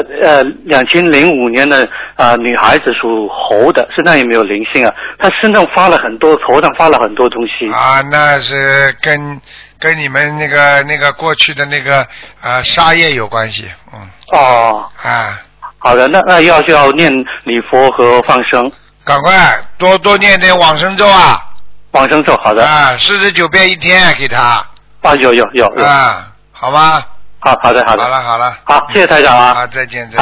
2005年的女孩子属猴的，身上有没有灵性啊？她身上发了很多，头上发了很多东西。 啊，那是跟你们那个过去的那个杀业有关系， 哦。 啊。 好的，那就要念礼佛和放生。 赶快多念点往生咒啊！ 往生咒，好的。 啊，49遍一天给他。 啊，有。 啊，好吧。 好的。 好了。 好，谢谢台长啊。 啊，再见。